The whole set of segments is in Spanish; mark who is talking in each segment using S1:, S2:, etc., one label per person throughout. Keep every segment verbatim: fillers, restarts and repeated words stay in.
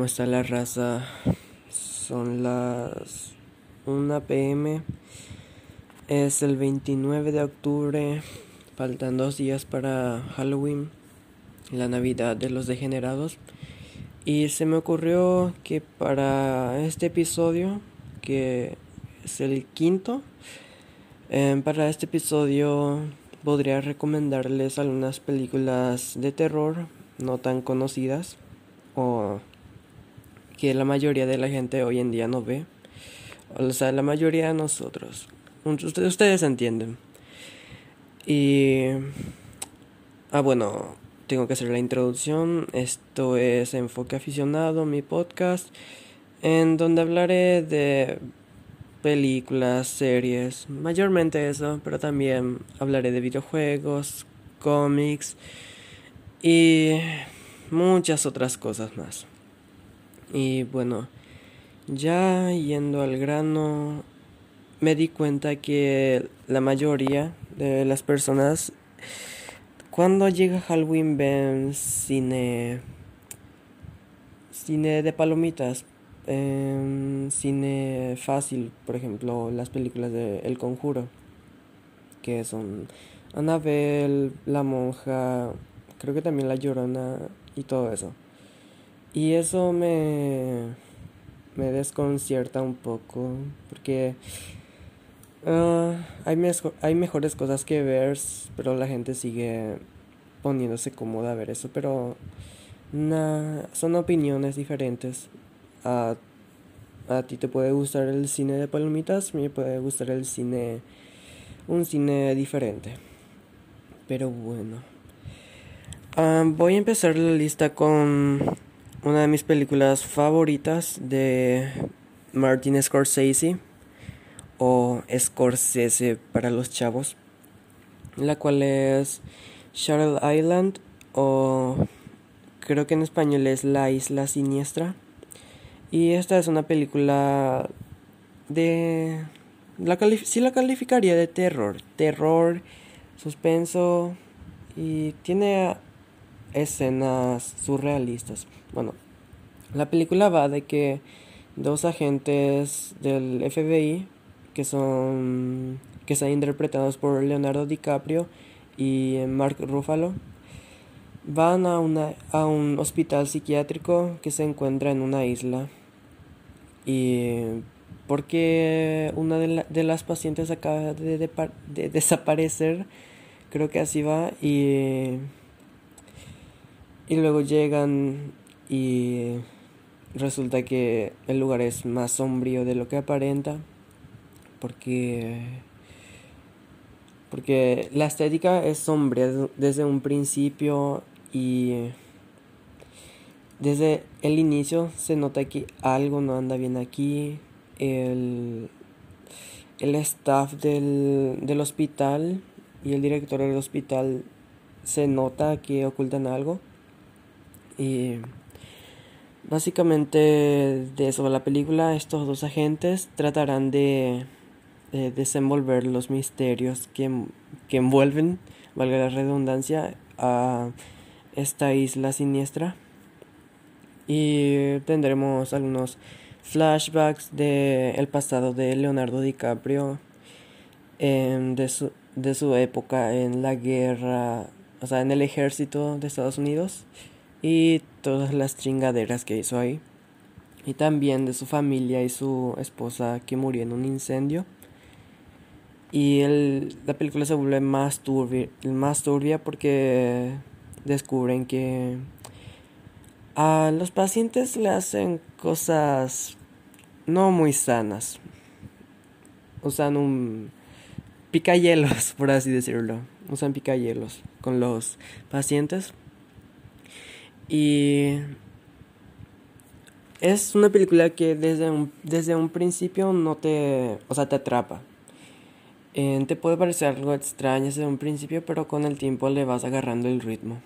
S1: ¿Cómo está la raza? Son las una p m. Es el veintinueve de octubre. Faltan dos días para Halloween, la Navidad de los degenerados. Y se me ocurrió que para este episodio, que es el quinto, eh, para este episodio podría recomendarles algunas películas de terror no tan conocidas o que la mayoría de la gente hoy en día no ve. O sea, la mayoría de nosotros. Ustedes, ustedes entienden. Y... Ah, bueno, tengo que hacer la introducción. Esto es Enfoque Aficionado, mi podcast, en donde hablaré de películas, series, mayormente eso, pero también hablaré de videojuegos, cómics y muchas otras cosas más. Y bueno, ya yendo al grano, me di cuenta que la mayoría de las personas cuando llega Halloween ven cine cine de palomitas, eh, cine fácil, por ejemplo las películas de El Conjuro, que son Annabelle, La Monja, creo que también La Llorona y todo eso. Y eso me me desconcierta un poco porque uh, hay, mes- hay mejores cosas que ver, pero la gente sigue poniéndose cómoda a ver eso. Pero nah, son opiniones diferentes. A, a ti te puede gustar el cine de palomitas, a mí me puede gustar el cine, un cine diferente. Pero bueno, uh, voy a empezar la lista con una de mis películas favoritas de Martin Scorsese, o Scorsese para los chavos, la cual es Shutter Island, o creo que en español es La Isla Siniestra. Y esta es una película de... La calif- sí la calificaría de terror. Terror, suspenso, y tiene escenas surrealistas. Bueno, la película va de que dos agentes del F B I, que son que están interpretados por Leonardo DiCaprio y Mark Ruffalo, van a una a un hospital psiquiátrico que se encuentra en una isla. Y porque una de, la, de las pacientes acaba de, de, de desaparecer, creo que así va. Y y luego llegan y resulta que el lugar es más sombrío de lo que aparenta, porque porque la estética es sombría desde un principio, y desde el inicio se nota que algo no anda bien aquí. El, el staff del, del hospital y el director del hospital se nota que ocultan algo. Y básicamente de eso va la película. Estos dos agentes tratarán de, de desenvolver los misterios que, que envuelven, valga la redundancia, a esta isla siniestra. Y tendremos algunos flashbacks de el pasado de Leonardo DiCaprio, eh, de su de su época en la guerra, o sea, en el ejército de Estados Unidos, y todas las chingaderas que hizo ahí. Y también de su familia y su esposa que murió en un incendio. Y el, la película se vuelve más turbia, más turbia porque descubren que a los pacientes le hacen cosas no muy sanas. Usan un picayelos, por así decirlo. Usan picayelos con los pacientes. Y es una película que desde un, desde un principio no te... O sea, te atrapa. Eh, te puede parecer algo extraño desde un principio, pero con el tiempo le vas agarrando el ritmo.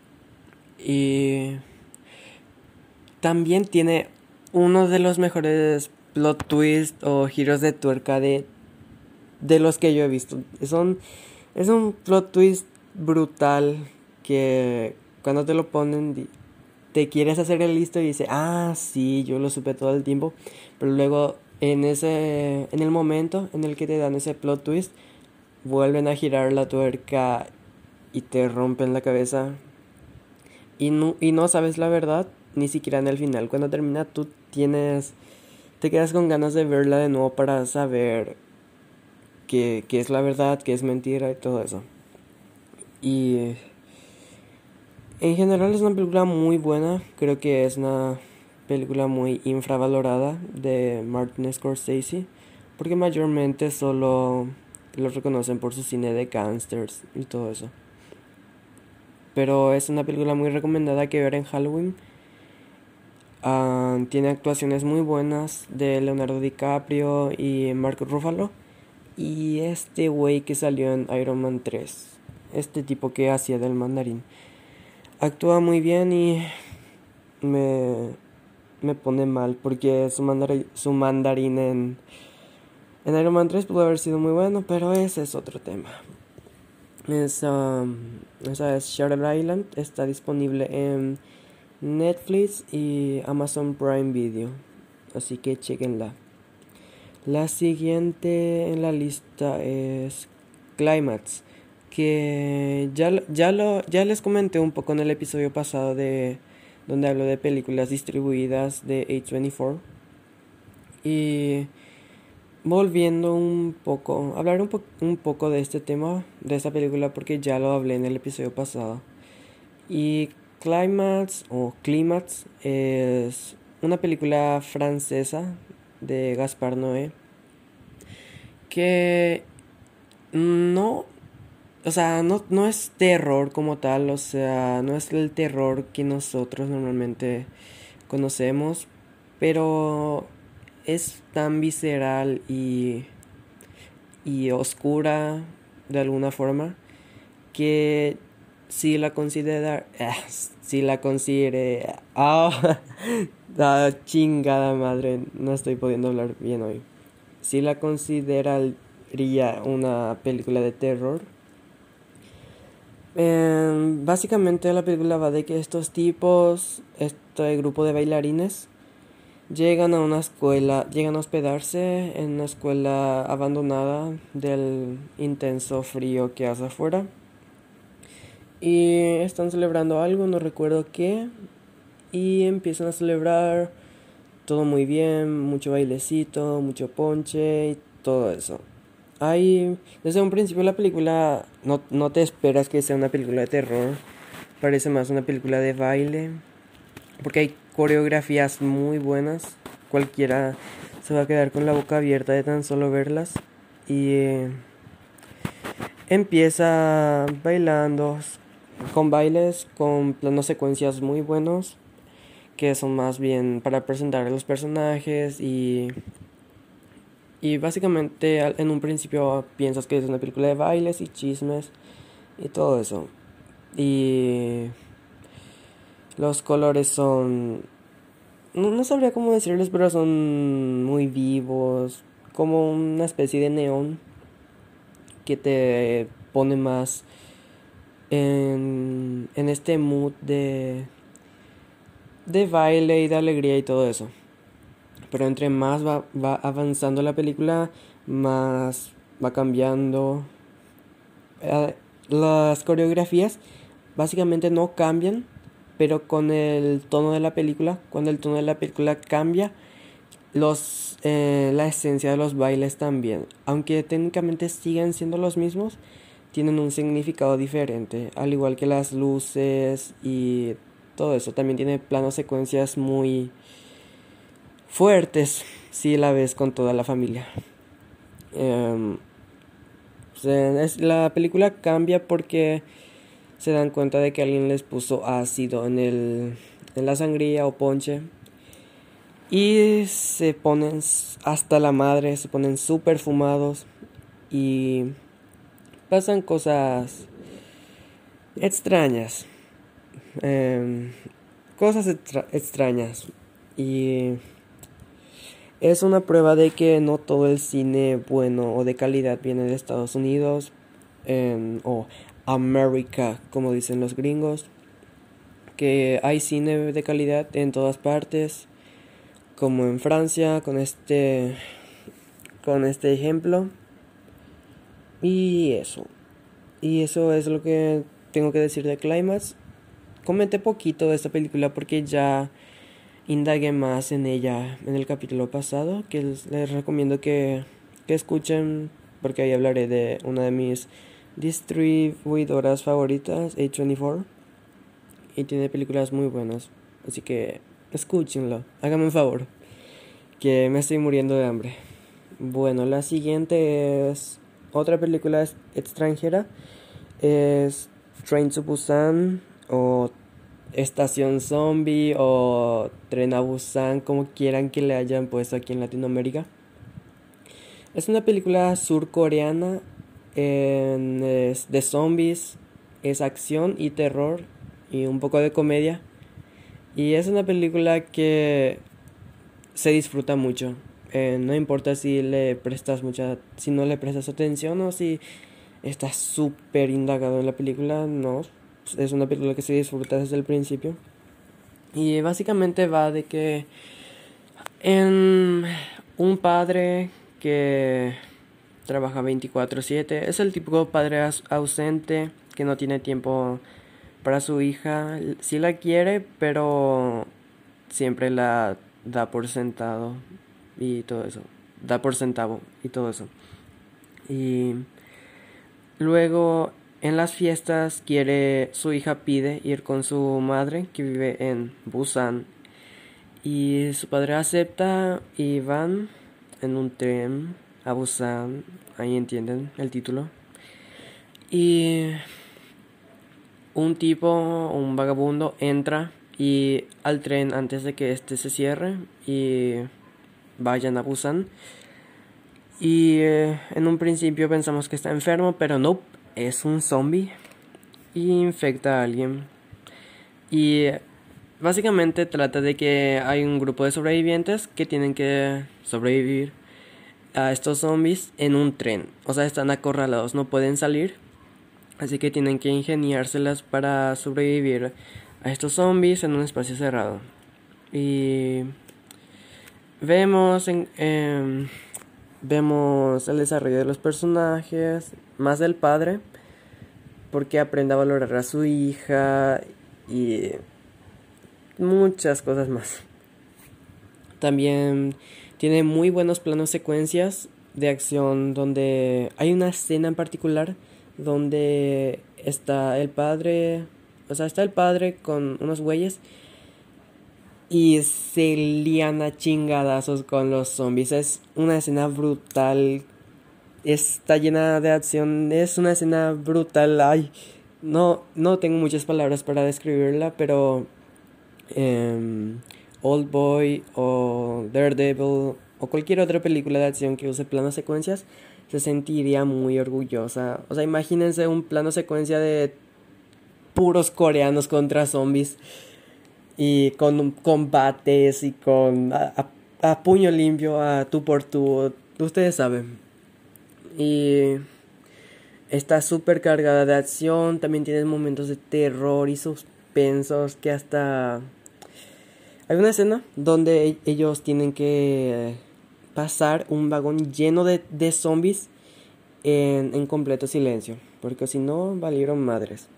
S1: Y también tiene uno de los mejores plot twists o giros de tuerca de, de los que yo he visto. Son, es un plot twist brutal que cuando te lo ponen te quieres hacer el listo y dices, ah, sí, yo lo supe todo el tiempo, pero luego en ese, en el momento en el que te dan ese plot twist, vuelven a girar la tuerca y te rompen la cabeza y no, y no sabes la verdad, ni siquiera en el final. Cuando termina tú tienes, te quedas con ganas de verla de nuevo para saber qué, qué es la verdad, qué es mentira y todo eso. Y en general es una película muy buena, creo que es una película muy infravalorada de Martin Scorsese, porque mayormente solo lo reconocen por su cine de gangsters y todo eso. Pero es una película muy recomendada que ver en Halloween. Uh, tiene actuaciones muy buenas de Leonardo DiCaprio y Mark Ruffalo. Y este güey que salió en Iron Man tres. Este tipo que hacía del mandarín. Actúa muy bien y me, me pone mal porque su, mandar, su mandarín en, en Iron Man tres pudo haber sido muy bueno, pero ese es otro tema. Es, um, esa es Shutter Island, está disponible en Netflix y Amazon Prime Video, así que chequenla. La siguiente en la lista es Climax, que ya, ya, lo, ya les comenté un poco en el episodio pasado de donde hablo de películas distribuidas de A veinticuatro. Y volviendo un poco, hablar un, po- un poco de este tema, de esta película, porque ya lo hablé en el episodio pasado. Y Climax o Climax es una película francesa de Gaspar Noé que no, o sea, no, no es terror como tal, o sea, no es el terror que nosotros normalmente conocemos, pero es tan visceral y, y oscura de alguna forma que si la considera eh, si la considere ah, ah, chingada madre, no estoy pudiendo hablar bien hoy. Si la consideraría una película de terror. Eh, básicamente la película va de que estos tipos, este grupo de bailarines, llegan a una escuela, llegan a hospedarse en una escuela abandonada del intenso frío que hace afuera. Y están celebrando algo, no recuerdo qué. Y empiezan a celebrar todo muy bien, mucho bailecito, mucho ponche y todo eso. Hay, desde un principio la película no, no te esperas que sea una película de terror, parece más una película de baile, porque hay coreografías muy buenas, cualquiera se va a quedar con la boca abierta de tan solo verlas. Y eh, empieza bailando, con bailes, con planos secuencias muy buenos, que son más bien para presentar a los personajes y... Y básicamente en un principio piensas que es una película de bailes y chismes y todo eso. Y los colores son... No, no sabría cómo decirles, pero son muy vivos, como una especie de neón que te pone más en, en este mood de, de baile y de alegría y todo eso. Pero entre más va, va avanzando la película, más va cambiando. Eh, las coreografías básicamente no cambian, pero con el tono de la película, cuando el tono de la película cambia, los, eh, la esencia de los bailes también. Aunque técnicamente siguen siendo los mismos, tienen un significado diferente, al igual que las luces y todo eso. También tiene planos secuencias muy fuertes si la ves con toda la familia. Um, se, es, la película cambia porque se dan cuenta de que alguien les puso ácido en, el, en la sangría o ponche. Y se ponen hasta la madre, se ponen súper fumados. Y pasan cosas extrañas. Um, cosas extra- extrañas. Y... es una prueba de que no todo el cine bueno o de calidad viene de Estados Unidos, eh, o América, como dicen los gringos, que hay cine de calidad en todas partes, como en Francia, con este, con este ejemplo. Y eso. Y eso es lo que tengo que decir de Climax. Comenté poquito de esta película porque ya indagué más en ella en el capítulo pasado, que les, les recomiendo que, que escuchen, porque ahí hablaré de una de mis distribuidoras favoritas, A veinticuatro, y tiene películas muy buenas, así que escúchenlo, háganme un favor, que me estoy muriendo de hambre. Bueno, la siguiente es otra película extranjera, es Train to Busan o Estación Zombie o Tren a Busan, como quieran que le hayan puesto aquí en Latinoamérica. Es una película surcoreana, en, es de zombies, es acción y terror y un poco de comedia. Y es una película que se disfruta mucho. Eh, no importa si le prestas mucha, si no le prestas atención o si estás súper indagado en la película, no. Es una película que se disfruta desde el principio. Y básicamente va de que en un padre que trabaja veinticuatro siete, es el típico padre ausente que no tiene tiempo para su hija. Sí la quiere, pero siempre la da por sentado y todo eso. Da por centavo y todo eso. Y luego en las fiestas quiere, su hija pide ir con su madre que vive en Busan. Y su padre acepta y van en un tren a Busan. Ahí entienden el título. Y un tipo, un vagabundo, entra y al tren antes de que este se cierre y vayan a Busan. Y eh, en un principio pensamos que está enfermo, pero no, es un zombie y infecta a alguien. Y básicamente trata de que hay un grupo de sobrevivientes que tienen que sobrevivir a estos zombies en un tren. O sea, están acorralados, no pueden salir. Así que tienen que ingeniárselas para sobrevivir a estos zombies en un espacio cerrado. Y vemos en, eh, vemos el desarrollo de los personajes, más del padre, porque aprende a valorar a su hija y muchas cosas más. También tiene muy buenos planos secuencias de acción donde hay una escena en particular donde está el padre, o sea, está el padre con unos güeyes y se lían a chingadazos con los zombies. Es una escena brutal, está llena de acción, es una escena brutal. Ay, no, no tengo muchas palabras para describirla, pero eh, Old Boy o Daredevil o cualquier otra película de acción que use planos secuencias se sentiría muy orgullosa. O sea, imagínense un plano secuencia de puros coreanos contra zombies y con combates y con a, a, a puño limpio, a tú por tú, ustedes saben. Y está súper cargada de acción, también tiene momentos de terror y suspensos que hasta... Hay una escena donde ellos tienen que pasar un vagón lleno de, de zombies en, en completo silencio, porque si no valieron madres.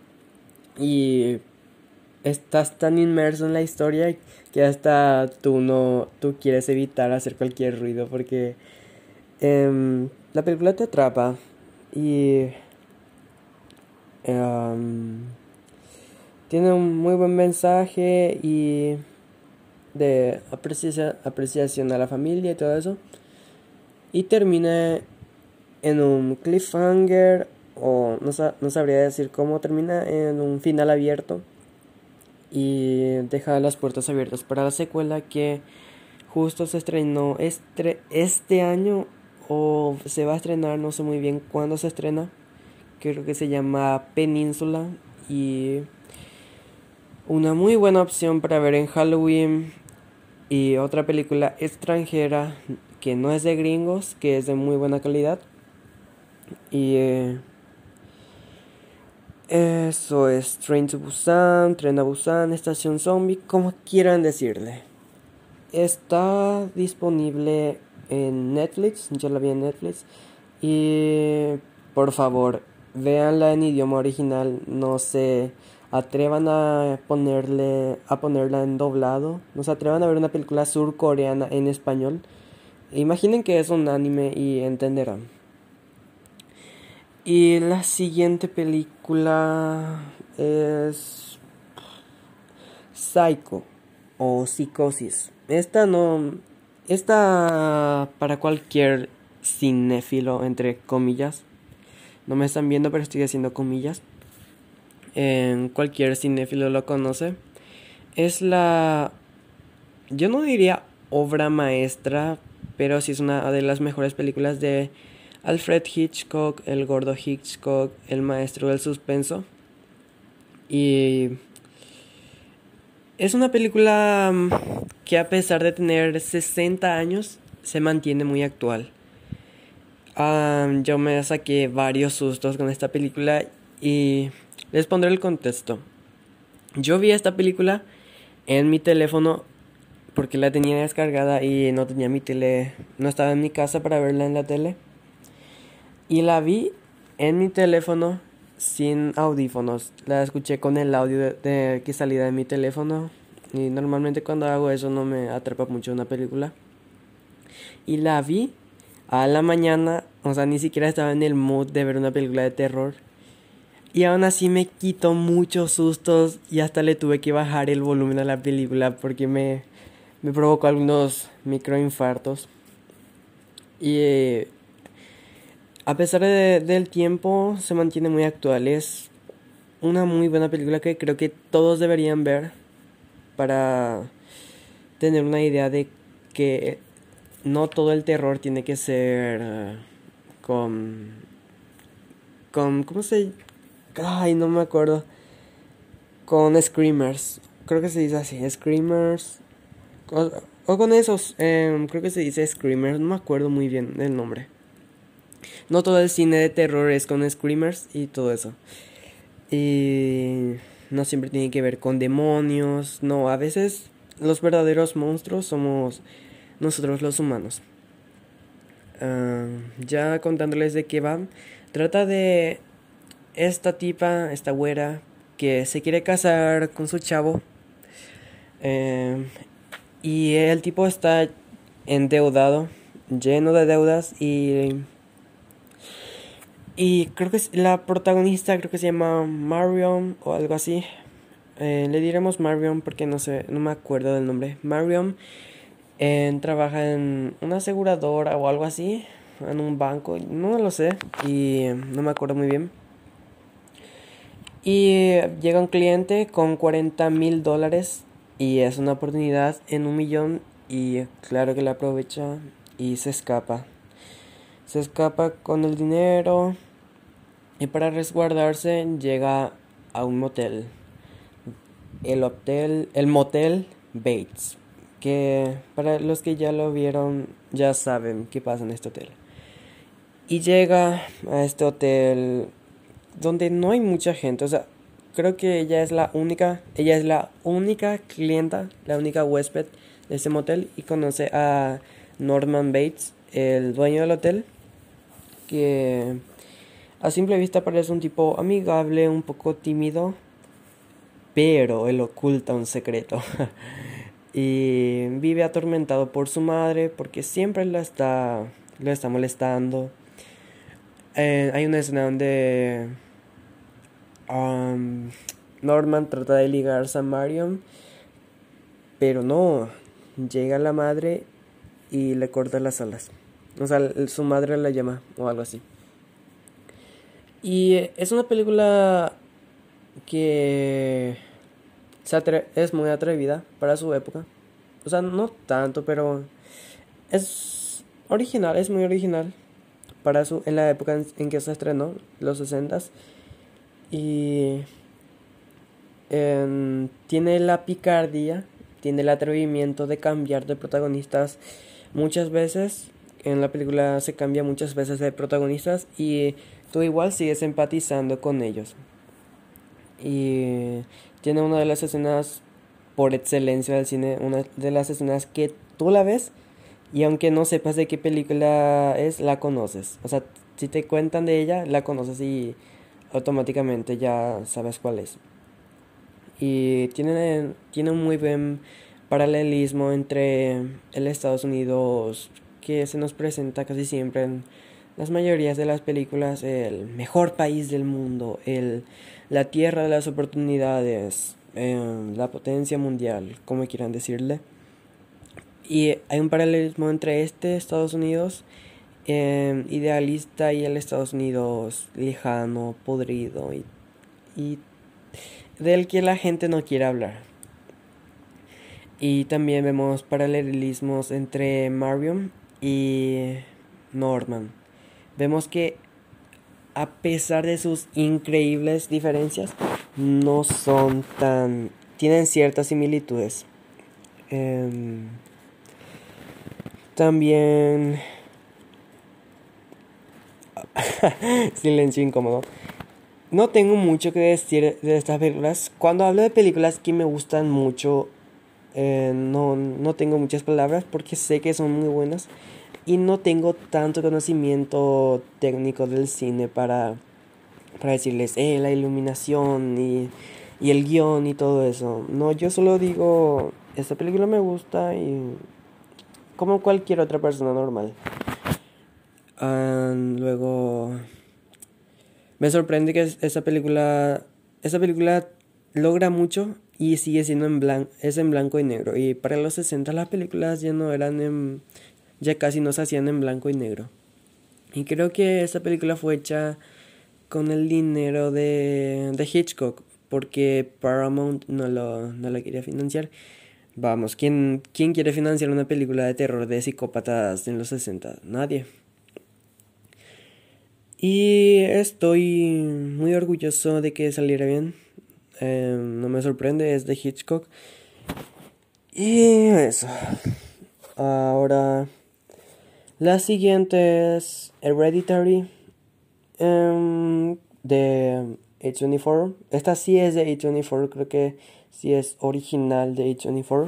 S1: Y estás tan inmerso en la historia que hasta tú no tú quieres evitar hacer cualquier ruido, porque um, la película te atrapa y um, tiene un muy buen mensaje y de aprecia- apreciación a la familia y todo eso, y termina en un cliffhanger, o no, sa- no sabría decir cómo termina, en un final abierto, y deja las puertas abiertas para la secuela que justo se estrenó este, este año, o se va a estrenar, no sé muy bien cuándo se estrena. Creo que se llama Península, y una muy buena opción para ver en Halloween. Y otra película extranjera que no es de gringos, que es de muy buena calidad. Y eh, Eso es Train to Busan, Tren a Busan, Estación Zombie, como quieran decirle. Está disponible en Netflix, yo la vi en Netflix. Y por favor, véanla en idioma original, no se atrevan a ponerle a ponerla en doblado, no se atrevan a ver una película surcoreana en español. Imaginen que es un anime y entenderán. Y la siguiente película es Psycho o Psicosis. Esta no, esta para cualquier cinéfilo, entre comillas. No me están viendo, pero estoy haciendo comillas. En cualquier cinéfilo lo conoce. Es la, yo no diría obra maestra, pero sí es una de las mejores películas de Alfred Hitchcock, el gordo Hitchcock, el maestro del suspenso. Y es una película que, a pesar de tener sesenta años, se mantiene muy actual. Um, yo me saqué varios sustos con esta película y les pondré el contexto. Yo vi esta película en mi teléfono porque la tenía descargada y no tenía mi tele, no estaba en mi casa para verla en la tele. Y la vi en mi teléfono sin audífonos. La escuché con el audio de, de que salía de mi teléfono. Y normalmente cuando hago eso no me atrapa mucho una película. Y la vi a la mañana, o sea, ni siquiera estaba en el mood de ver una película de terror. Y aún así me quitó muchos sustos y hasta le tuve que bajar el volumen a la película porque me, me provocó algunos microinfartos. Y eh, a pesar de, del tiempo, se mantiene muy actual. Es una muy buena película que creo que todos deberían ver para tener una idea de que no todo el terror tiene que ser uh, con... con... ¿cómo se...? Ay, no me acuerdo. Con screamers. Creo que se dice así, screamers. O, o con esos, eh, creo que se dice screamers. No me acuerdo muy bien el nombre. No todo el cine de terror es con screamers y todo eso. Y no siempre tiene que ver con demonios. No, a veces los verdaderos monstruos somos nosotros los humanos. Uh, ya contándoles de qué va. Trata de esta tipa, esta güera, que se quiere casar con su chavo. Eh, y el tipo está endeudado, lleno de deudas y... Y creo que es la protagonista, creo que se llama Marion o algo así. Eh, le diremos Marion porque no sé, no me acuerdo del nombre. Marion eh, trabaja en una aseguradora o algo así, en un banco, no lo sé y no me acuerdo muy bien. Y llega un cliente con cuarenta mil dólares y es una oportunidad en un millón y claro que la aprovecha y se escapa. Se escapa con el dinero y para resguardarse llega a un motel. El hotel, el motel Bates, que para los que ya lo vieron ya saben qué pasa en este hotel. Y llega a este hotel donde no hay mucha gente, o sea, creo que ella es la única, ella es la única clienta, la única huésped de este motel y conoce a Norman Bates, el dueño del hotel, que a simple vista parece un tipo amigable, un poco tímido, pero él oculta un secreto. Y vive atormentado por su madre porque siempre la está, lo está molestando. Eh, hay una escena donde um, Norman trata de ligarse a Marion, pero no, llega la madre y le corta las alas. O sea, su madre la llama o algo así. Y es una película que se atre- es muy atrevida para su época. O sea, no tanto, pero es original, es muy original para su en la época en, en que se estrenó, los sesentas. Y eh, tiene la picardía, tiene el atrevimiento de cambiar de protagonistas muchas veces. En la película se cambia muchas veces de protagonistas y tú igual sigues empatizando con ellos. y tiene una de las escenas por excelencia del cine, una de las escenas que tú la ves y aunque no sepas de qué película es, la conoces. O sea, si te cuentan de ella, la conoces y automáticamente ya sabes cuál es. Y tiene, tiene un muy buen paralelismo entre el Estados Unidos que se nos presenta casi siempre en las mayorías de las películas, el mejor país del mundo, el, la tierra de las oportunidades, eh, la potencia mundial, como quieran decirle. Y hay un paralelismo entre este Estados Unidos eh, idealista y el Estados Unidos lejano, podrido y, y del que la gente no quiere hablar. Y también vemos paralelismos entre Marion y Norman. Vemos que a pesar de sus increíbles diferencias, no son tan... tienen ciertas similitudes. Eh, también... Silencio incómodo. No tengo mucho que decir de estas películas. Cuando hablo de películas que me gustan mucho, eh, no, no tengo muchas palabras porque sé que son muy buenas. Y no tengo tanto conocimiento técnico del cine para, para decirles, eh, la iluminación y, y el guión y todo eso. No, yo solo digo, esta película me gusta y como cualquier otra persona normal. Ah, luego, me sorprende que esta película, esta película logra mucho y sigue siendo en blanco, es en blanco y negro. Y para los sesenta las películas ya no eran en, ya casi no se hacían en blanco y negro. Y creo que esta película fue hecha con el dinero de, de Hitchcock, porque Paramount no lo, no la quería financiar. Vamos, ¿quién, ¿quién quiere financiar una película de terror de psicópatas en los sesenta? Nadie. Y estoy muy orgulloso de que saliera bien. Eh, no me sorprende, es de Hitchcock. Y eso. Ahora, la siguiente es Hereditary, um, de A veinticuatro. Esta sí es de A veinticuatro, creo que sí es original de A veinticuatro.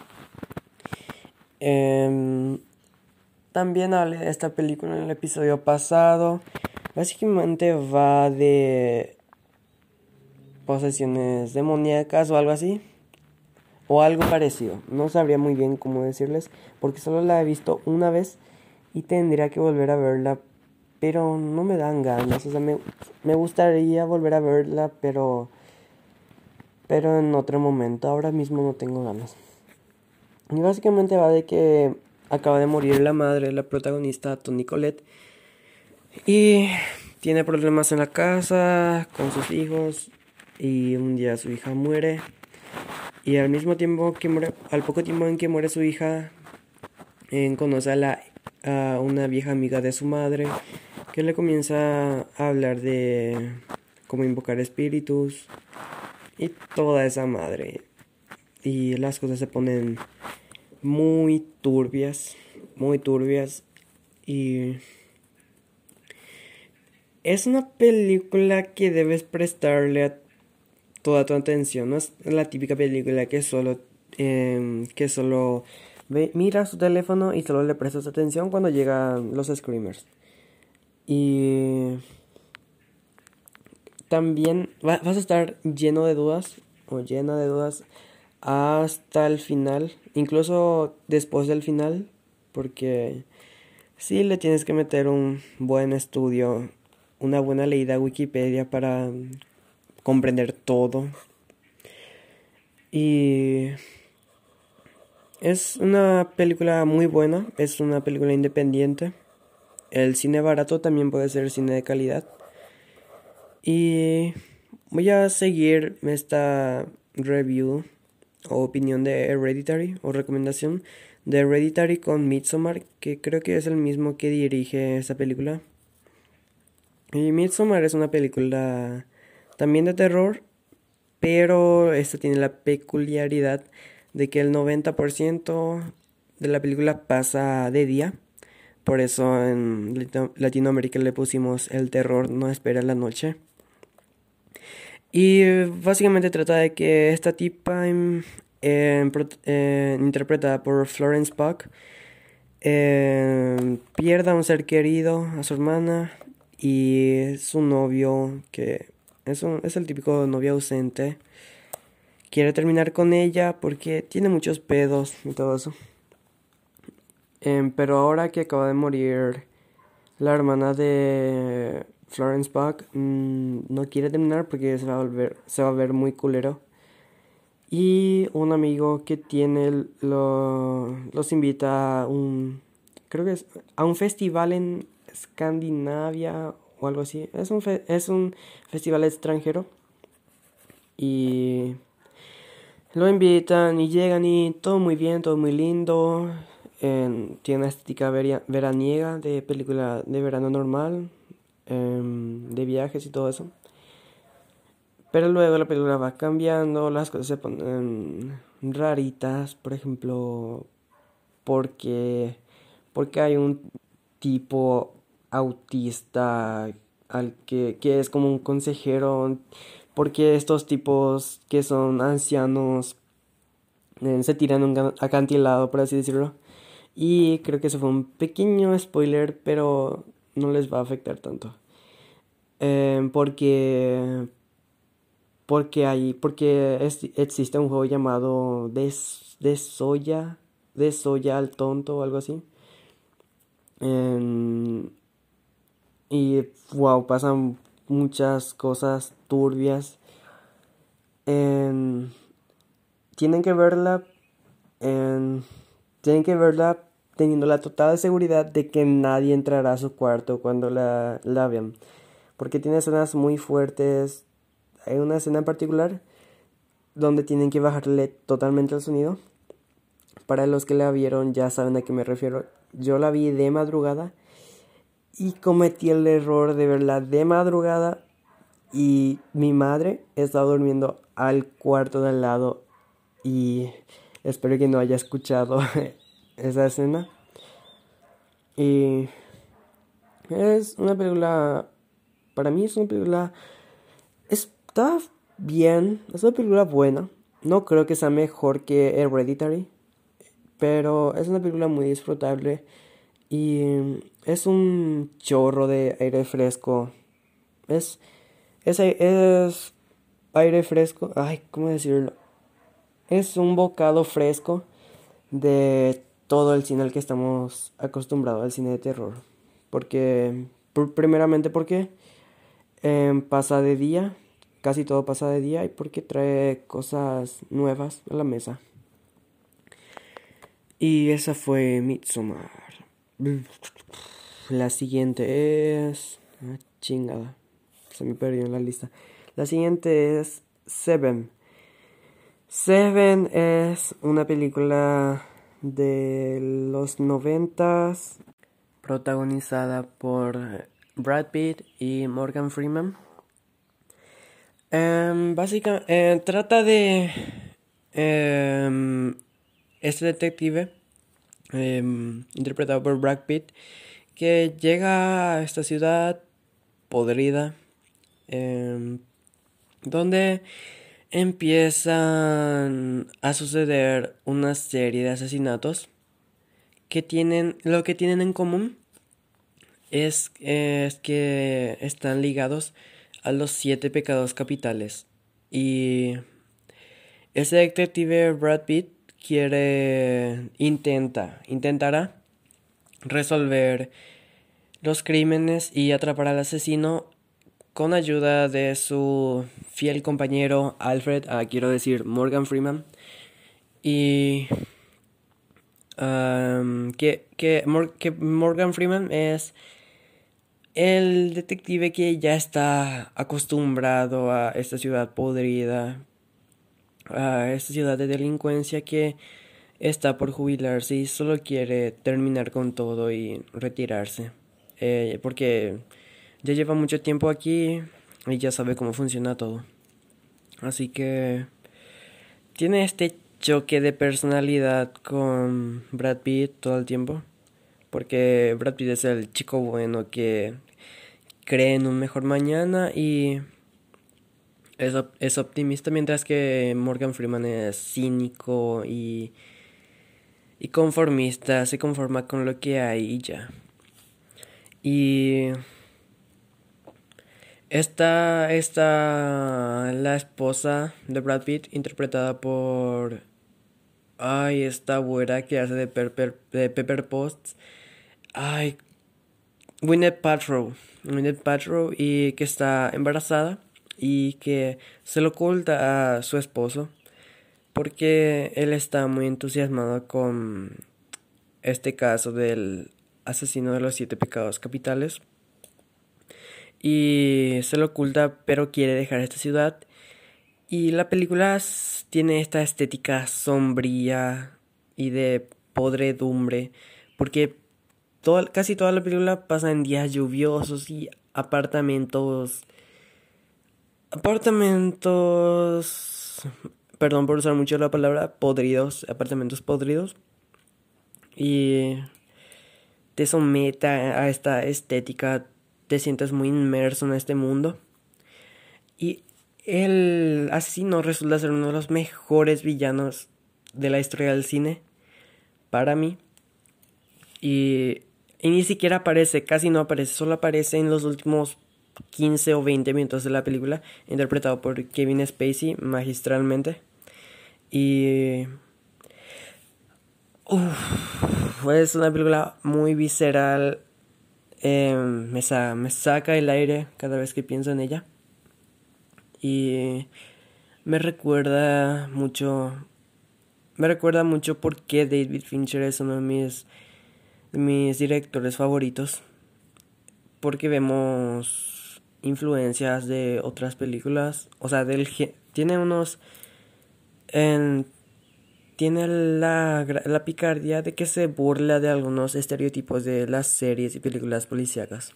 S1: Um, también hablé de esta película en el episodio pasado. Básicamente va de posesiones demoníacas o algo así. O algo parecido. No sabría muy bien cómo decirles, porque solo la he visto una vez y tendría que volver a verla, pero no me dan ganas. O sea, me, me gustaría volver a verla, pero pero en otro momento. Ahora mismo no tengo ganas. Y básicamente va de que acaba de morir la madre de la protagonista, Toni Collette, y tiene problemas en la casa con sus hijos, y un día su hija muere. Y al mismo tiempo que muere, al poco tiempo en que muere su hija, eh, conoce a, la, a una vieja amiga de su madre que le comienza a hablar de cómo invocar espíritus y toda esa madre. Y las cosas se ponen muy turbias, muy turbias. Y es una película que debes prestarle a toda tu atención. No es la típica película que solo eh, que solo ve, miras tu teléfono y solo le prestas atención cuando llegan los screamers. Y también va, vas a estar lleno de dudas o llena de dudas hasta el final, incluso después del final, porque sí le tienes que meter un buen estudio, una buena leída a Wikipedia para comprender todo. Y es una película muy buena, es una película independiente. El cine barato también puede ser cine de calidad. Y voy a seguir esta review o opinión de Hereditary o recomendación de Hereditary con Midsommar, que creo que es el mismo que dirige esta película. Y Midsommar es una película también de terror, pero esta tiene la peculiaridad de que el noventa por ciento de la película pasa de día. Por eso en Latinoamérica le pusimos el terror no espera la noche. Y básicamente trata de que esta tipa, em, em, prot- eh, interpretada por Florence Pugh, em, pierda a un ser querido, a su hermana, y su novio, que es, un- es el típico novio ausente, quiere terminar con ella porque tiene muchos pedos y todo eso. Em, pero ahora que acaba de morir la hermana de Florence Pugh, mm, no quiere terminar porque se va a volver, se va a ver muy culero. Y un amigo que tiene lo, los invita a un, creo que es, a un festival en Escandinavia o algo así. Es un, fe- es un festival extranjero y lo invitan y llegan y todo muy bien, todo muy lindo. En- tiene una estética veria- veraniega de película de verano normal, em, de viajes y todo eso. Pero luego la película va cambiando, las cosas se ponen raritas, por ejemplo, porque, porque hay un tipo autista al que, que es como un consejero, porque estos tipos que son ancianos eh, se tiran un gan- acantilado, por así decirlo. Y creo que eso fue un pequeño spoiler, pero no les va a afectar tanto. Em, porque porque hay, porque es- existe un juego llamado Des, Desoya, Desoya al tonto o algo así. Em, y wow, pasan muchas cosas turbias. Em, tienen que verla, em, tienen que verla teniendo la total seguridad de que nadie entrará a su cuarto cuando la, la vean. Porque tiene escenas muy fuertes. Hay una escena en particular donde tienen que bajarle totalmente el sonido. Para los que la vieron ya saben a qué me refiero. Yo la vi de madrugada y cometí el error de verla de madrugada y mi madre estaba durmiendo al cuarto de al lado y espero que no haya escuchado esa escena. Y es una película, para mí es una película, está bien, es una película buena. No creo que sea mejor que Hereditary, pero es una película muy disfrutable y mm, es un chorro de aire fresco. Es, es, ai- es aire fresco. Ay, ¿cómo decirlo? Es un bocado fresco de todo el cine al que estamos acostumbrados, al cine de terror. Porque, por- primeramente porque em, pasa de día, casi todo pasa de día y porque trae cosas nuevas a la mesa. Y esa fue Midsommar. La siguiente es... Ah, chingada. Se me perdió en la lista. La siguiente es Seven. Seven es una película de los noventas protagonizada por Brad Pitt y Morgan Freeman. Em, básicamente trata de em, este detective em, interpretado por Brad Pitt que llega a esta ciudad podrida em, donde empiezan a suceder una serie de asesinatos que tienen, lo que tienen en común es, es que están ligados a los siete pecados capitales. Y ese detective Brad Pitt quiere, intenta, intentará resolver los crímenes y atrapar al asesino con ayuda de su fiel compañero Alfred, ah, quiero decir Morgan Freeman, y um, que, que, Mor- que Morgan Freeman es el detective que ya está acostumbrado a esta ciudad podrida, a esta ciudad de delincuencia que está por jubilarse y solo quiere terminar con todo y retirarse. Eh, porque ya lleva mucho tiempo aquí y ya sabe cómo funciona todo. Así que tiene este choque de personalidad con Brad Pitt todo el tiempo. Porque Brad Pitt es el chico bueno que cree en un mejor mañana y Es, op- es optimista, mientras que Morgan Freeman es cínico y, y conformista, se conforma con lo que hay y ya. Y esta, esta, la esposa de Brad Pitt, interpretada por, ay, esta güera que hace de Pepper, de Pepper Potts, ay, Gwyneth Paltrow, Gwyneth Paltrow, y que está embarazada y que se lo oculta a su esposo porque él está muy entusiasmado con este caso del asesino de los siete pecados capitales y se lo oculta, pero quiere dejar esta ciudad. Y la película s- tiene esta estética sombría y de podredumbre porque toda- casi toda la película pasa en días lluviosos y apartamentos apartamentos, perdón por usar mucho la palabra, podridos, apartamentos podridos. Y te somete a a esta estética, te sientes muy inmerso en este mundo. Y el asesino resulta ser uno de los mejores villanos de la historia del cine, para mí. Y, y ni siquiera aparece, casi no aparece, solo aparece en los últimos quince o veinte minutos de la película, interpretado por Kevin Spacey magistralmente. Y uf, es una película muy visceral. Eh, me, sa- me saca el aire cada vez que pienso en ella. Y me recuerda mucho. Me recuerda mucho por qué David Fincher es uno de mis, de mis directores favoritos. Porque vemos influencias de otras películas. O sea, del ge- tiene unos. En tiene la, la picardía de que se burla de algunos estereotipos de las series y películas policíacas.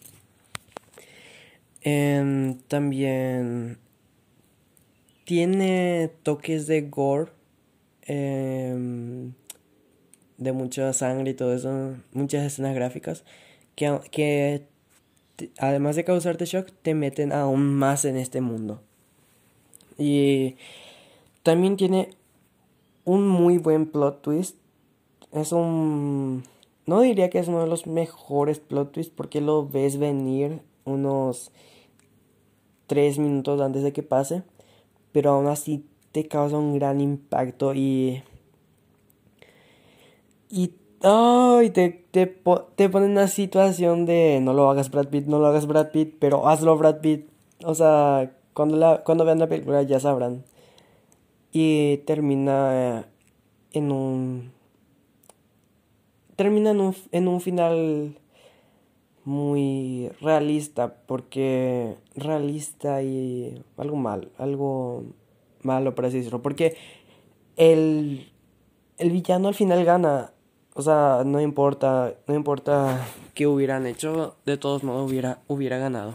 S1: Em, también tiene toques de gore, em, de mucha sangre y todo eso, muchas escenas gráficas, que, que te- además de causarte shock, te meten aún más en este mundo. Y también tiene un muy buen plot twist. Es un... No diría que es uno de los mejores plot twists porque lo ves venir unos tres minutos antes de que pase, pero aún así te causa un gran impacto y... Y... Ay, te, te, po- te pone en una situación de no lo hagas Brad Pitt, no lo hagas Brad Pitt, pero hazlo Brad Pitt. O sea, cuando, la, cuando vean la película ya sabrán. Y termina en un... Termina en un, en un final muy realista, porque realista y algo mal, algo malo por así decirlo, porque el, el villano al final gana, o sea, no importa, no importa qué hubieran hecho, de todos modos hubiera, hubiera ganado.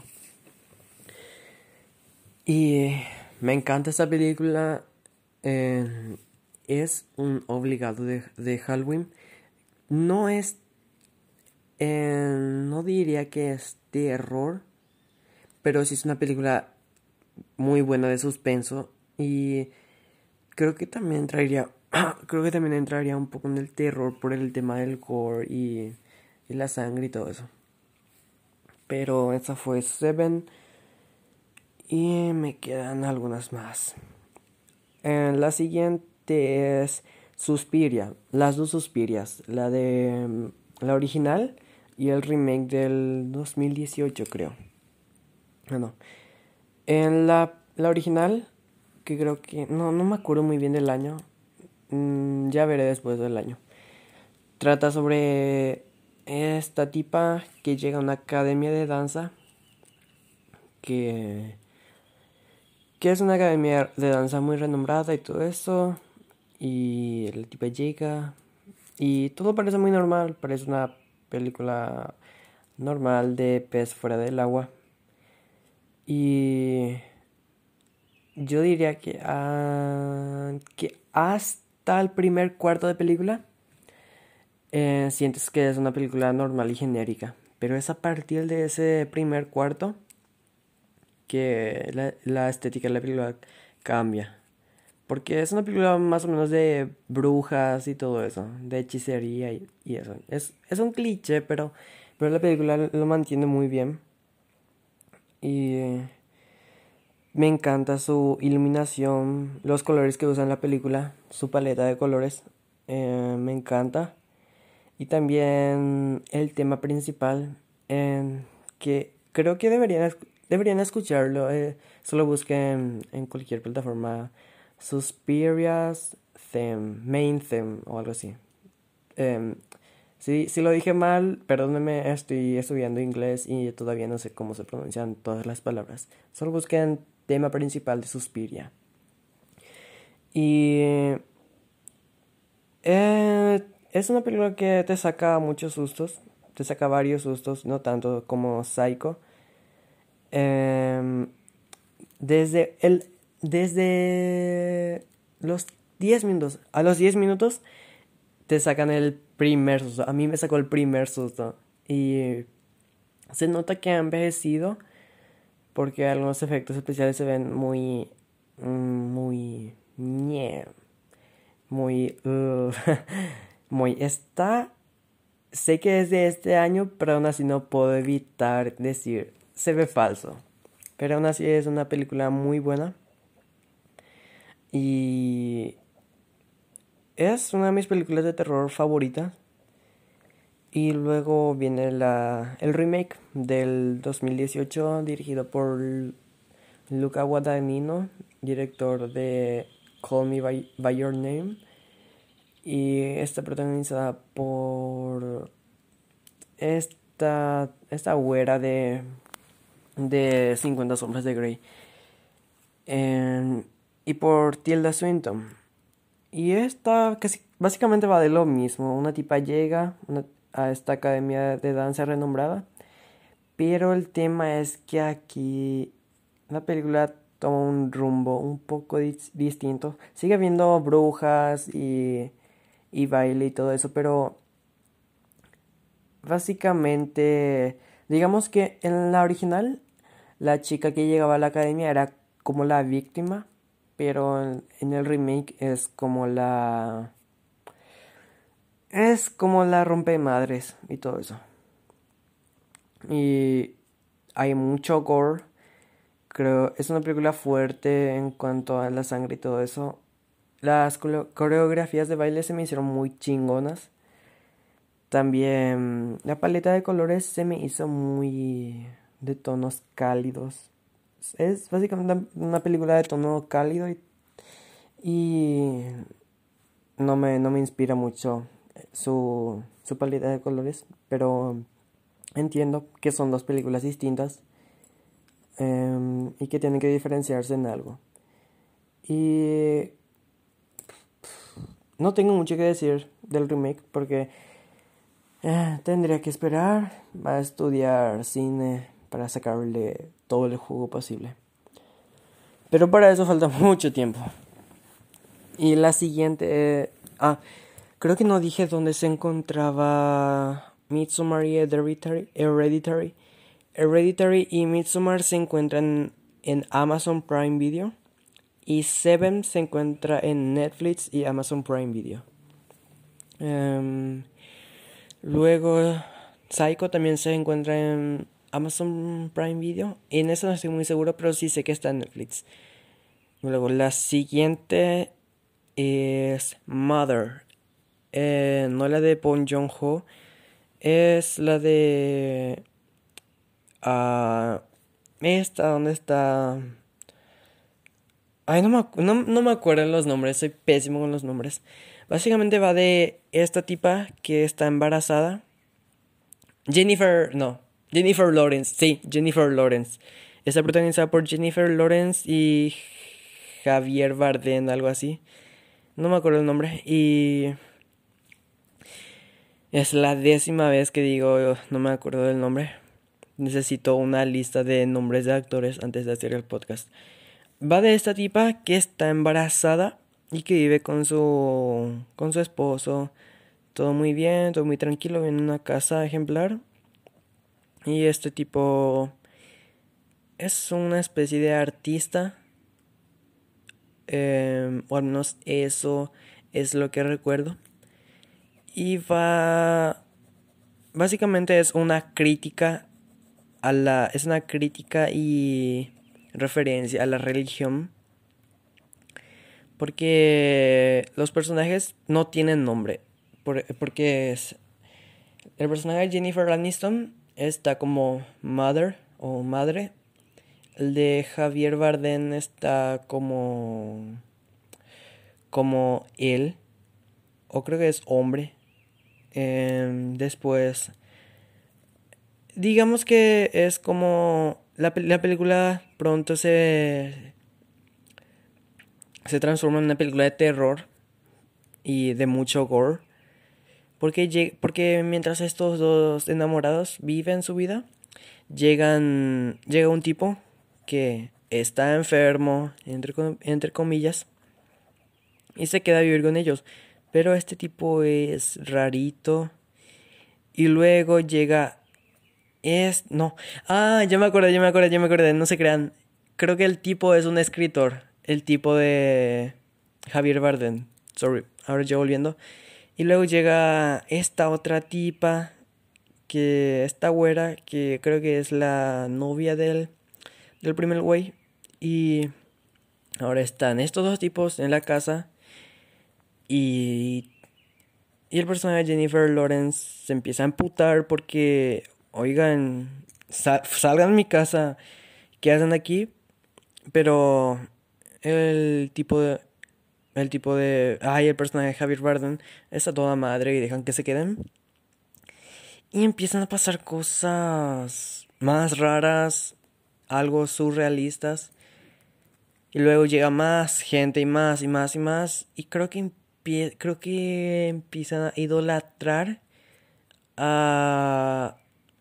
S1: Y me encanta esta película, eh, es un obligado de, de Halloween, no es, eh, no diría que es terror, pero sí es una película muy buena de suspenso y creo que también entraría creo que también entraría un poco en el terror por el tema del gore y, y la sangre y todo eso. Pero esa fue Seven y me quedan algunas más. Eh, la siguiente es Suspiria, las dos Suspirias, la de mm, la original y el remake del dos mil dieciocho creo. Ah, no. En la, la original, que creo que... No, no me acuerdo muy bien del año. Mm, ya veré después del año. Trata sobre esta tipa que llega a una academia de danza. Que, que es una academia de danza muy renombrada y todo eso. Y la tipa llega. Y todo parece muy normal. Parece una película normal de pez fuera del agua. Y yo diría que, ah, que hasta el primer cuarto de película eh, sientes que es una película normal y genérica. Pero es a partir de ese primer cuarto que la, la estética de la película cambia. Porque es una película más o menos de brujas y todo eso, de hechicería y, y eso. Es, es un cliché, pero, pero la película lo mantiene muy bien. Y eh, me encanta su iluminación, los colores que usa en la película, su paleta de colores. Eh, me encanta. Y también el tema principal, eh, que creo que deberían, esc- deberían escucharlo. Eh, solo busquen en cualquier plataforma Suspiria's Theme, Main Theme o algo así. Em, si, si lo dije mal, perdónenme, estoy estudiando inglés y todavía no sé cómo se pronuncian todas las palabras. Solo busquen tema principal de Suspiria. Y eh, es una película que te saca muchos sustos, te saca varios sustos, no tanto como Psycho. Em, desde el, desde los diez minutos, a los diez minutos te sacan el primer susto. A mí me sacó el primer susto. Y se nota que ha envejecido porque algunos efectos especiales se ven muy, mm, muy, ñe, muy, uh, muy, está, sé que es de este año, pero aún así no puedo evitar decir, se ve falso. Pero aún así es una película muy buena y es una de mis películas de terror favoritas. Y luego viene la, el remake del dos mil dieciocho dirigido por Luca Guadagnino, director de Call Me by, by Your Name. Y está protagonizada por esta, esta güera de, de cincuenta sombras de Grey. En- y por Tilda Swinton. Y esta casi, básicamente va de lo mismo. Una tipa llega una- a esta academia de danza renombrada. Pero el tema es que aquí la película toma un rumbo un poco dis- distinto. Sigue habiendo brujas y, y baile y todo eso, pero básicamente, digamos que en la original, la chica que llegaba a la academia era como la víctima, pero en, en el remake es como la... Es como la rompemadres y todo eso. Y hay mucho gore. Creo, es una película fuerte en cuanto a la sangre y todo eso. Las coreo- coreografías de baile se me hicieron muy chingonas. También la paleta de colores se me hizo muy de tonos cálidos. Es básicamente una una película de tono cálido y, y no me, no me inspira mucho su, su paleta de colores, pero entiendo que son dos películas distintas, em, y que tienen que diferenciarse en algo. Y no tengo mucho que decir del remake porque eh, tendría que esperar a estudiar cine para sacarle todo el jugo posible. Pero para eso falta mucho tiempo. Y la siguiente... eh, ah, creo que no dije dónde se encontraba Midsommar y Hereditary. Hereditary, Hereditary y Midsommar se encuentran en Amazon Prime Video. Y Seven se encuentra en Netflix y Amazon Prime Video. Em, luego, Psycho también se encuentra en Amazon Prime Video. En eso no estoy muy seguro, pero sí sé que está en Netflix. Luego, la siguiente es Mother. Eh, no la de Bong Joon-ho. Es la de... ah, esta, ¿dónde está? Ay, no me, acu- no, no me acuerdo los nombres, soy pésimo con los nombres. Básicamente va de esta tipa que está embarazada. Jennifer, no, Jennifer Lawrence, sí, Jennifer Lawrence. Está protagonizada por Jennifer Lawrence y Javier Bardem, algo así. No me acuerdo el nombre. Y es la décima vez que digo, no me acuerdo del nombre. Necesito una lista de nombres de actores antes de hacer el podcast. Va de esta tipa que está embarazada y que vive con su con su esposo. Todo muy bien, todo muy tranquilo en una casa ejemplar. Y este tipo es una especie de artista, eh, o al menos eso es lo que recuerdo. Y va, básicamente es una crítica a la, es una crítica y referencia a la religión, porque los personajes no tienen nombre, por- porque es, el personaje de Jennifer Aniston está como mother o madre. El de Javier Bardem está como como él, o creo que es hombre. Em, después, digamos que es como la, pel- la película pronto se se transforma en una película de terror y de mucho gore, porque lle- porque mientras estos dos enamorados viven su vida, llegan llega un tipo que está enfermo, entre, com- entre comillas, y se queda a vivir con ellos. Pero este tipo es rarito. Y luego llega... Es... No. Ah, ya me acordé, ya me acordé, ya me acordé. No se crean. Creo que el tipo es un escritor. El tipo de... Javier Bardem. Sorry. Ahora ya volviendo. Y luego llega esta otra tipa. Que... Esta güera. Que creo que es la novia del... Del primer güey. Y... Ahora están estos dos tipos en la casa. Y Y el personaje de Jennifer Lawrence se empieza a emputar porque, oigan, sa- salgan de mi casa, ¿qué hacen aquí? Pero el tipo de, el tipo de, ay, el personaje de Javier Bardem está a toda madre y dejan que se queden. Y empiezan a pasar cosas más raras, algo surrealistas. Y luego llega más gente y más y más y más. Y creo que, empie- creo que empiezan a idolatrar a,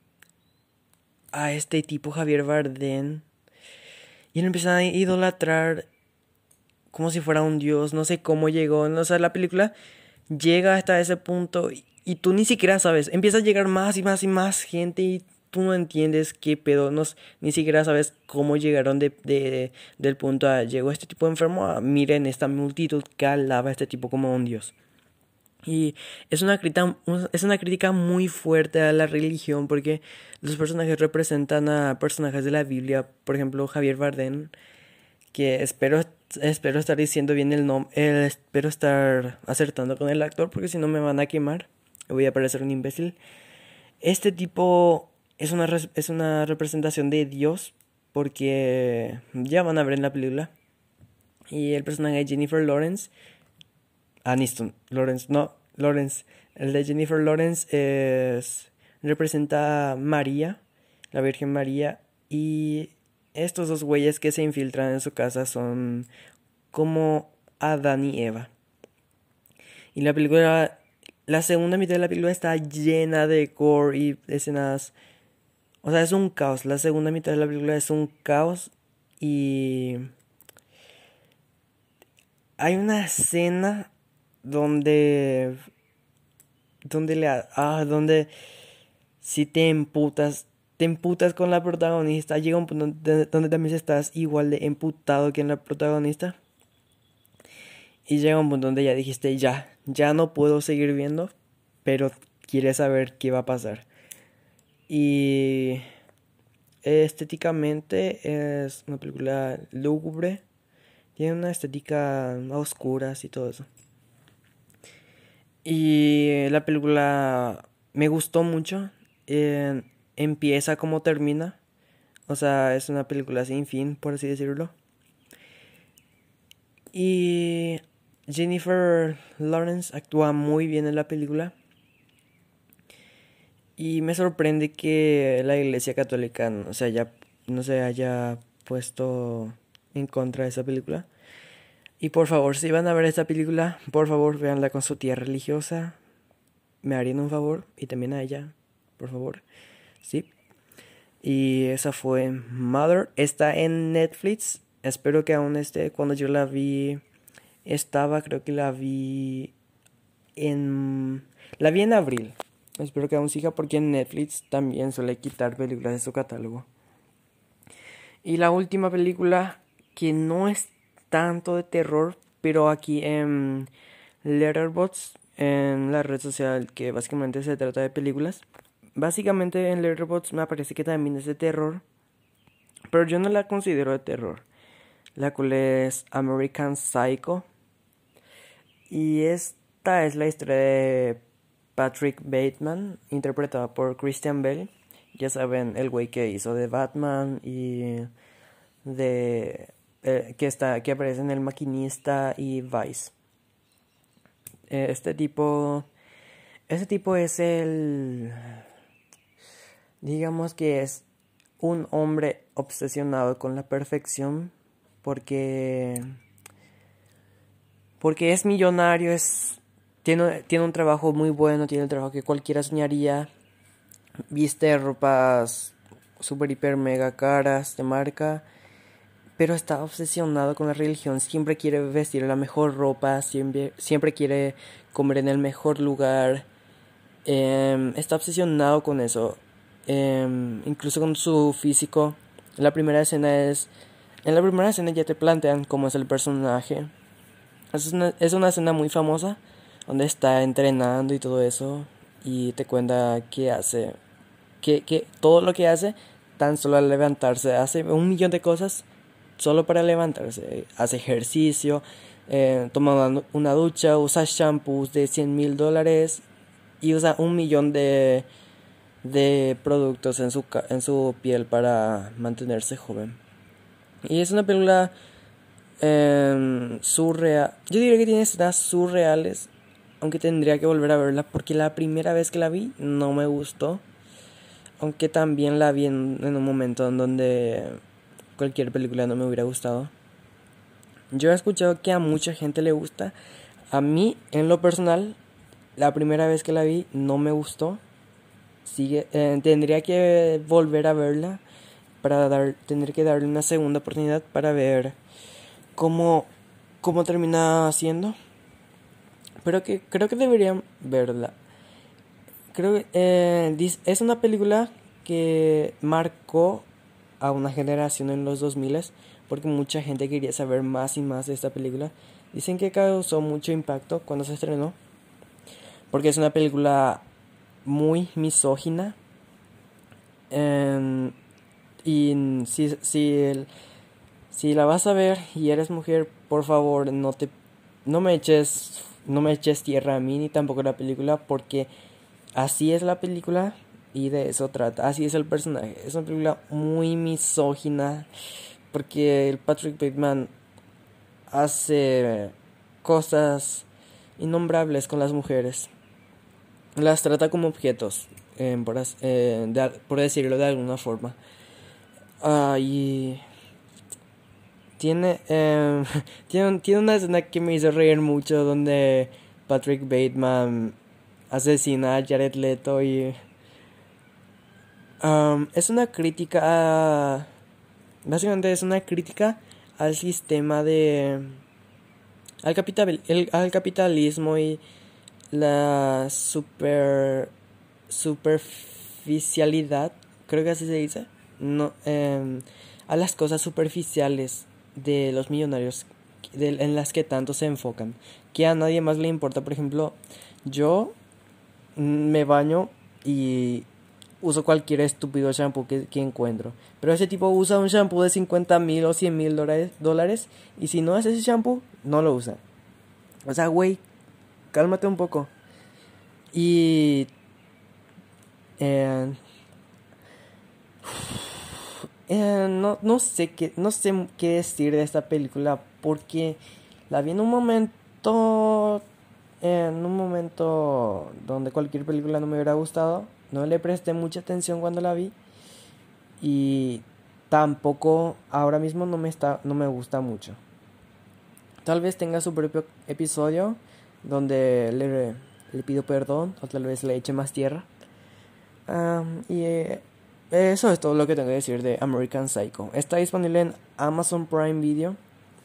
S1: a este tipo Javier Bardem. Y él empieza a idolatrar como si fuera un dios. No sé cómo llegó. No, o sea, la película llega hasta ese punto y, y tú ni siquiera sabes. Empieza a llegar más y más y más gente y tú no entiendes qué pedo. No, ni siquiera sabes cómo llegaron de, de- del punto a llegó este tipo enfermo a miren esta multitud que alaba a este tipo como un dios. Y es una crítica, es una crítica muy fuerte a la religión porque los personajes representan a personajes de la Biblia, por ejemplo Javier Bardem, que espero, espero estar diciendo bien el nombre, espero estar acertando con el actor porque si no me van a quemar, voy a parecer un imbécil. Este tipo es una, es una representación de Dios porque ya van a ver en la película. Y el personaje de Jennifer Lawrence Aniston, Lawrence, no, Lawrence. El de Jennifer Lawrence es, representa a María, la Virgen María, y estos dos güeyes que se infiltran en su casa son como Adán y Eva. Y la película, la segunda mitad de la película está llena de gore y escenas, o sea, es un caos. La segunda mitad de la película es un caos y hay una escena donde donde le ah donde si te emputas te emputas con la protagonista, llega un punto donde, donde también estás igual de emputado que en la protagonista y llega un punto donde ya dijiste ya ya no puedo seguir viendo, pero quieres saber qué va a pasar. Y estéticamente es una película lúgubre, tiene una estética a oscuras y todo eso. Y la película me gustó mucho. Eh, empieza como termina. O sea, es una película sin fin, por así decirlo. Y Jennifer Lawrence actúa muy bien en la película. Y me sorprende que la Iglesia Católica no se haya, no se haya puesto en contra de esa película. Y por favor, si van a ver esta película, por favor, véanla con su tía religiosa. Me harían un favor. Y también a ella, por favor. Sí. Y esa fue Mother. Está en Netflix. Espero que aún esté. Cuando yo la vi, estaba, creo que la vi en... La vi en abril. Espero que aún siga porque en Netflix también suele quitar películas de su catálogo. Y la última película que no es tanto de terror, pero aquí en Letterboxd, en la red social que básicamente se trata de películas, básicamente en Letterboxd me parece que también es de terror, pero yo no la considero de terror. La cual es American Psycho. Y esta es la historia de Patrick Bateman, interpretada por Christian Bale. Ya saben, el güey que hizo de Batman y de eh, que está que aparece en El Maquinista y Vice. Eh, este tipo este tipo es el digamos que es un hombre obsesionado con la perfección porque porque es millonario, es tiene tiene un trabajo muy bueno, tiene el trabajo que cualquiera soñaría, viste ropas super hiper mega caras de marca, pero está obsesionado con la religión, siempre quiere vestir la mejor ropa, siempre, siempre quiere comer en el mejor lugar, eh, está obsesionado con eso, eh, incluso con su físico. La primera escena es, en la primera escena ya te plantean cómo es el personaje. Es una, es una escena muy famosa, donde está entrenando y todo eso, y te cuenta qué hace, que, que todo lo que hace, tan solo al levantarse, hace un millón de cosas solo para levantarse, hace ejercicio, eh, toma una, una ducha, usa shampoos de cien mil dólares y usa un millón de, de productos en su, en su piel para mantenerse joven. Y es una película eh, surreal. Yo diría que tiene escenas surreales, aunque tendría que volver a verla porque la primera vez que la vi no me gustó. Aunque también la vi en, en un momento en donde cualquier película no me hubiera gustado. Yo he escuchado que a mucha gente le gusta. A mí, en lo personal, la primera vez que la vi no me gustó. Sigue, eh, tendría que volver a verla para dar, tener que darle una segunda oportunidad para ver cómo, cómo termina siendo. Pero que creo que deberían verla. Creo que eh, es una película que marcó a una generación en los dos mil porque mucha gente quería saber más y más de esta película. Dicen que causó mucho impacto cuando se estrenó porque es una película muy misógina. Eh, y si, si, el, si la vas a ver y eres mujer, por favor no te no me eches no me eches tierra a mí ni tampoco a la película, porque así es la película y de eso trata, así es el personaje. Es una película muy misógina porque el Patrick Bateman hace cosas innombrables con las mujeres, las trata como objetos, eh, por, eh, de, por decirlo de alguna forma. Uh, y tiene, eh, tiene, tiene una escena que me hizo reír mucho donde Patrick Bateman asesina a Jared Leto y um, es una crítica a, básicamente es una crítica al sistema de al capital el, al capitalismo y la super superficialidad, creo que así se dice, no, eh, a las cosas superficiales de los millonarios de, en las que tanto se enfocan, que a nadie más le importa. Por ejemplo, yo me baño y uso cualquier estúpido shampoo que, que encuentro, pero ese tipo usa un shampoo de cincuenta mil o cien mil dólares y si no es ese shampoo, no lo usa. O sea, güey, cálmate un poco. Y eh, eh, no, no sé qué no sé qué decir de esta película porque la vi en un momento en un momento donde cualquier película no me hubiera gustado. No le presté mucha atención cuando la vi y tampoco ahora mismo no me está no me gusta mucho. Tal vez tenga su propio episodio donde le, le pido perdón o tal vez le eche más tierra. Um, y eh, eso es todo lo que tengo que decir de American Psycho. Está disponible en Amazon Prime Video.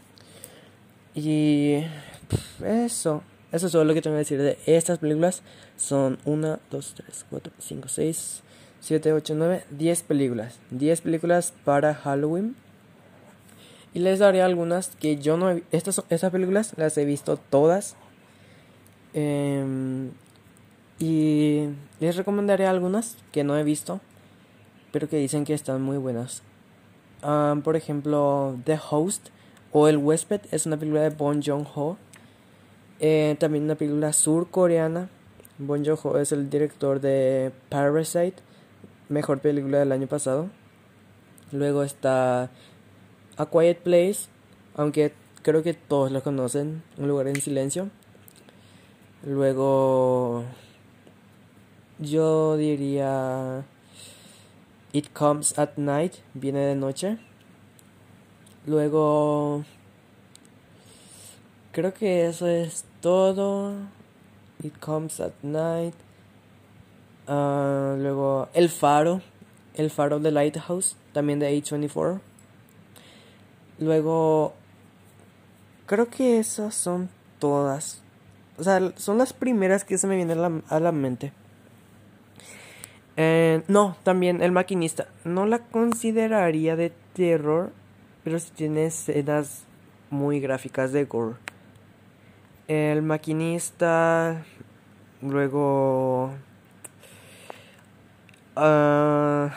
S1: Y pff, eso. Eso es todo lo que tengo que decir de estas películas. Son uno, dos, tres, cuatro, cinco, seis, siete, ocho, nueve, diez películas. diez películas para Halloween. Y les daré algunas que yo no he visto. Estas, estas películas las he visto todas. Eh, y les recomendaré algunas que no he visto, pero que dicen que están muy buenas. Um, por ejemplo, The Host o El Huésped es una película de Bong Joon-ho. Eh, también una película surcoreana. Bong Joon-ho es el director de Parasite, mejor película del año pasado. Luego está A Quiet Place, aunque creo que todos lo conocen, Un lugar en silencio. Luego yo diría It Comes at Night, viene de noche. Luego creo que eso es todo. It Comes at Night. Uh, luego El Faro, El Faro de Lighthouse, también de A veinticuatro. Luego creo que esas son todas. O sea, son las primeras que se me vienen a la, a la mente. Eh, no, también El Maquinista. No la consideraría de terror, pero sí tiene escenas muy gráficas de gore. El Maquinista. Luego uh,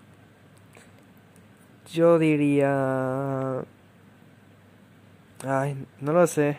S1: yo diría... Ay, no lo sé.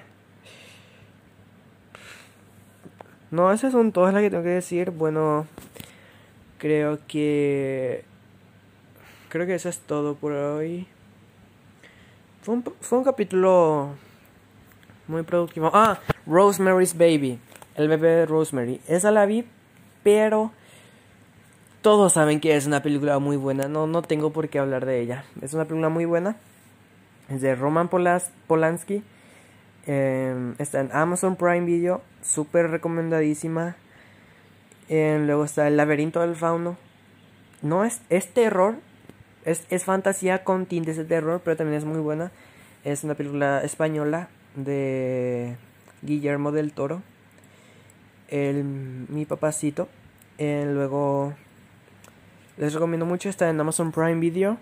S1: No, esas son todas las que tengo que decir. Bueno, creo que... Creo que eso es todo por hoy. Fue un, fue un capítulo muy productivo. Ah, Rosemary's Baby, el bebé de Rosemary. Esa la vi, pero todos saben que es una película muy buena. No, no tengo por qué hablar de ella. Es una película muy buena. Es de Roman Polas, Polanski. Eh, está en Amazon Prime Video. Súper recomendadísima. Eh, luego está El laberinto del fauno. No es, es terror. Es, es fantasía con tintes de terror, pero también es muy buena. Es una película española de Guillermo del Toro. El, mi papacito. Eh, luego les recomiendo mucho. Está en Amazon Prime Video.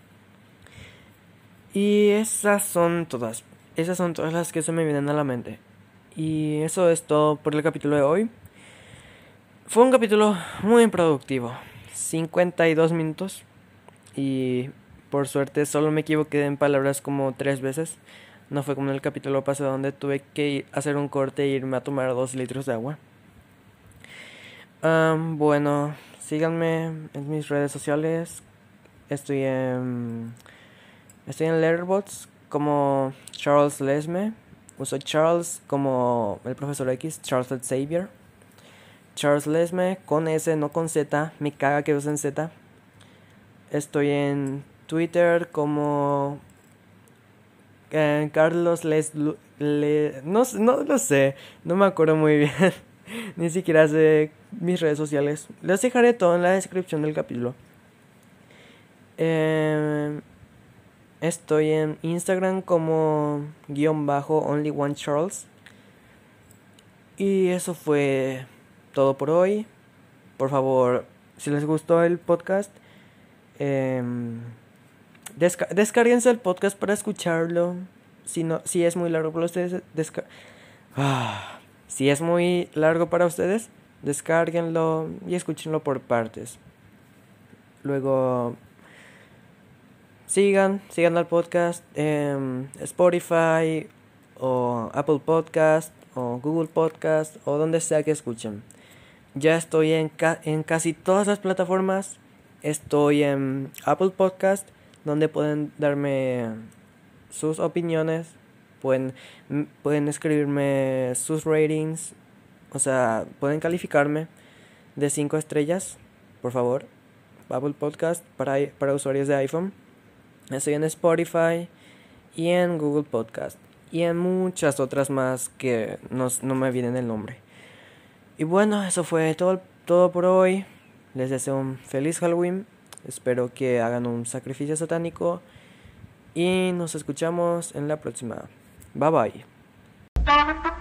S1: Y esas son todas. Esas son todas las que se me vienen a la mente. Y eso es todo por el capítulo de hoy. Fue un capítulo muy productivo. cincuenta y dos minutos. Y por suerte solo me equivoqué en palabras como tres veces. No fue como en el capítulo pasado donde tuve que ir, hacer un corte e irme a tomar dos litros de agua. Um, bueno, síganme en mis redes sociales. Estoy en... Estoy en Letterboxd como Charles Lesme. Uso Charles como el profesor X, Charles Xavier. Charles Lesme con S, no con Z. Me caga que usen Z. Estoy en Twitter como eh, Carlos Les... Le, no, no lo sé. No me acuerdo muy bien. Ni siquiera sé mis redes sociales. Les dejaré todo en la descripción del capítulo. Eh... Estoy en Instagram como guión bajo only one Charles. Y eso fue todo por hoy. Por favor, si les gustó el podcast, eh, desca- descárguense el podcast para escucharlo. Si no, si es muy largo para ustedes, desca- ah, si es muy largo para ustedes, descárguenlo y escúchenlo por partes. Luego Sigan, sigan al podcast en Spotify o Apple Podcast o Google Podcast o donde sea que escuchen. Ya estoy en, ca- en casi todas las plataformas. Estoy en Apple Podcast, donde pueden darme sus opiniones, pueden, m- pueden escribirme sus ratings, o sea, pueden calificarme de cinco estrellas, por favor. Apple Podcast para, para usuarios de iPhone. Estoy en Spotify y en Google Podcast y en muchas otras más que no, no me vienen el nombre. Y bueno, eso fue todo, todo por hoy. Les deseo un feliz Halloween. Espero que hagan un sacrificio satánico y nos escuchamos en la próxima. Bye bye.